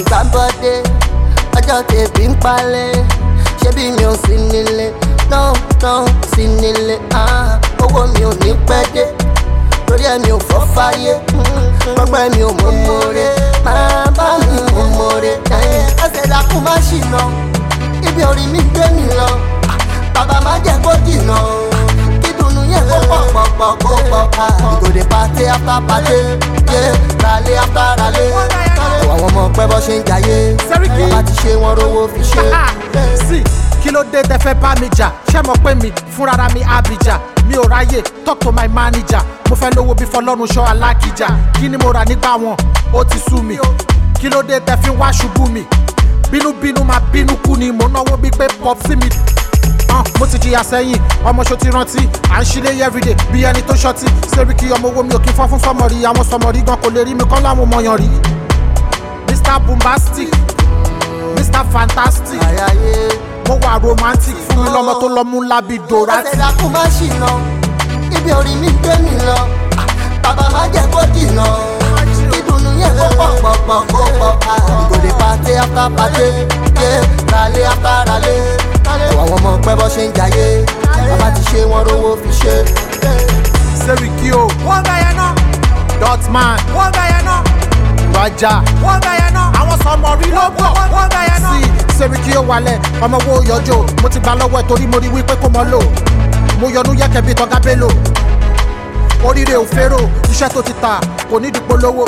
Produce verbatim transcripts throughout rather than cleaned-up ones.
gbá bọ́dé ọjọ́ tèbí ń palẹ̀ ṣé bí mi ò sí nílé náà náà sí nílé owó mi ò ní pẹ́ dé torí ẹ̀ mi ò fọ́ fáyé gbọ́gbẹ́ mi ò mú mọ́re máa bá mi mú mọ́re ẹsẹ̀ dákú má ṣìnà ibi orí mi gbé mi lọ bàbá má jẹ́ kó dìnà kí dùnú yẹn kó pọ̀ pọ̀ pọ̀ kó pọ̀ we go dey party after party rally after rally àwọn ọmọ pẹ́ bọ́ ṣe ń jayé bàbá ti ṣe wọn rówó fi ṣe. sí kí ló dé tẹ fẹ́ bá mi jà ṣé mo pé mi fúnra mi Abija mi ò ráyè talk to my manager mo fẹ́ lówó bí fọlọ́run ṣọ́ alákìjà kí ni mo rà nígbà wọn ó ti sú mi kí ló dé tẹ fi wá ṣubú mi bínúbínú máa bínú kú ni mo náwó bí pé pop sí mi. Uh, mo ti jìyà sẹ́yìn ọmọ ṣo ti rántí à ń ṣílé everyday bí ẹni tó ṣọtí Seriki ọmọ owó mi ò kí fọ́ fún sọmọrí àwọn sọmọrí gan kò lè rí mi kọ́ láwọn mọ̀yàn rí. Mister Bombastic Mister Fantastic mo wà romantic fún mi lọ́mọ tó lọ́mú lábí dorati. ẹsẹ̀ dákú má ṣìnà ibi orí mi gbé mi lọ bàbá má jẹ́ kó dìnà ìdùnnú yẹn kó pọ̀ pọ̀ pọ̀ kó pọ̀ we go dey party after party rally after rally àwọn ọmọ pẹ́ bọ́ ṣe ń jayé bàbá ti ṣe wọn rówó fi ṣe. Seriki o wọ́n gbà yẹn náà Dotman wọ́n gbà yẹn náà Raja wọ́n gbà yẹn náà àwọn sọmọ rí ló bọ̀ wọ́n gbà yẹn náà. sí Seriki ó wálẹ̀ ọmọ wo yọjọ́ mo ti gbà lọ́wọ́ ẹ̀ torí mo rí wípé kò mọ́ lò mo yọnu yẹ́kẹ́ bí tọ́gá bélò oríire ò fẹ́rò iṣẹ́ tó ti ta kò ní dìpọ̀ lówó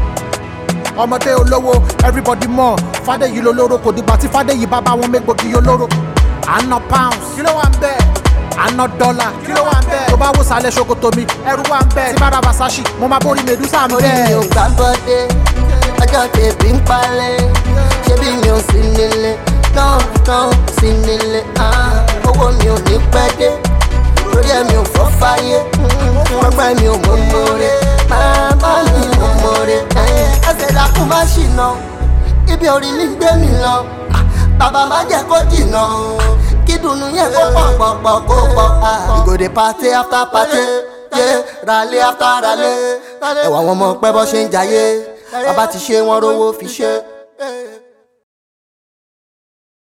ọmọdé olówó everybody mọ̀ Fádèyí lolóró kò dìgbà tí Fádèyí bá bá wọn mégbòkì olóró àná pounds kí ló wà ń bẹ́ẹ̀ àná dọ́là kí ló wà ń bẹ́ẹ̀ tó bá wò sálẹ̀ ṣòkòtò mi ẹrú wà ń bẹ́ẹ̀ tí bá ra Versace mo máa borí Medusa mi orí mi ò bẹ́ẹ̀. gbá bọ́dé ọjọ́ tèbí ń palẹ̀ ṣé bí mi ò sí nílé náà náà sí nílé owó mi ò ní pẹ́ dé torí ẹ̀ mi ò fọ́ fáyé gbọ́gbẹ́ mi ò mú mọ́re máa bá mi mú mọ́re ẹsẹ̀ dákú má ṣìnà ibi orí mi gbé mi lọ bàbá má jẹ́ kó dìnà kí dùnú yẹn kó pọ̀ pọ̀ pọ̀ kó pọ̀ we go dey party after party rally after rally ẹ̀wọ̀n àwọn ọmọ pẹ́ bọ́ ṣe ń jayé bàbá ti ṣe wọn rówó fi ṣe.